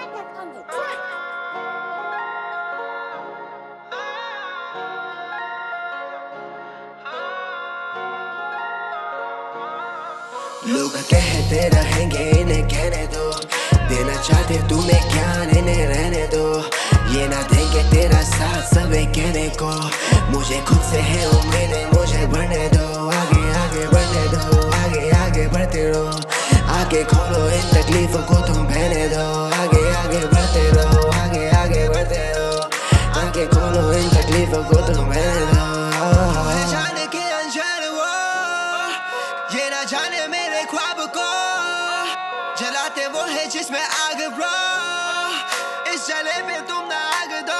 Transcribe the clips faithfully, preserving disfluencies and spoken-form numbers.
लोग कहते रहेंगे इन्हें कहने दो, देना चाहते तुम्हें ज्ञान इन्हें रहने दो। ये ना देंगे तेरा साथ सबे कहने को, मुझे खुद से है उम्मीदें मुझे बढ़ने दो। आगे आगे बढ़ने दो, आगे आगे बढ़ते रहो, आगे खोलो इन तकलीफों को तुम बहने दो। आगे आगे बढ़ते रहो, आगे आगे बढ़ते रहो, आगे खोलो इन तकलीफों को तुम बहने दो। जाने के अनजाने वो, ये ना जाने मेरे ख्वाब को, जलाते वो है जिसमें आग ब्रो, इस जले पे तुम ना आग दो।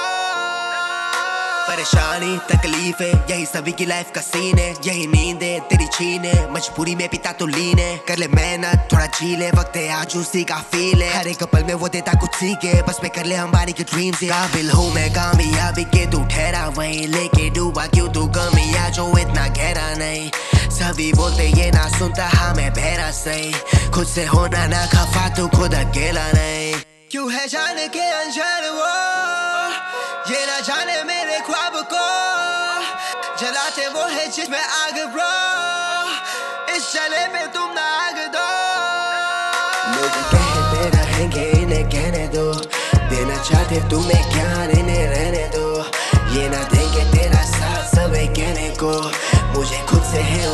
परेशानी तकलीफें यही सभी की लाइफ का सीन है, यही नींद है तेरी छीन है, मजबूरी में पिता तो लीन है। कर ले मेहनत थोड़ा जी ले, वक्त है आज उसी का फील है, हर एक पल में वो देता कुछ सीखे, बस पे कर ले हमारी की ड्रीम्स है। काबिल हूँ मैं कामयाबी के, तू ठहरा वहीं लेके डूबा क्यों तू गमिया जो इतना गहरा नहीं। सभी बोलते ये ना सुनता हाँ मैं बहरा सही, खुद से होना ना खफा तू खुद अकेला नहीं। क्यों है जाने के अनजाने वो, ये ना जाने मेरे ख्वाब को, जलाते वो है जिसमें आग ब्रो, इस जले पे तुम ना आग दो। लोग कहते रहेंगे इन्हें कहने दो, देना चाहते तुम्हें ज्ञान इन्हें रहने दो। ये ना देंगे तेरा साथ सबे कहने को, मुझे खुद से है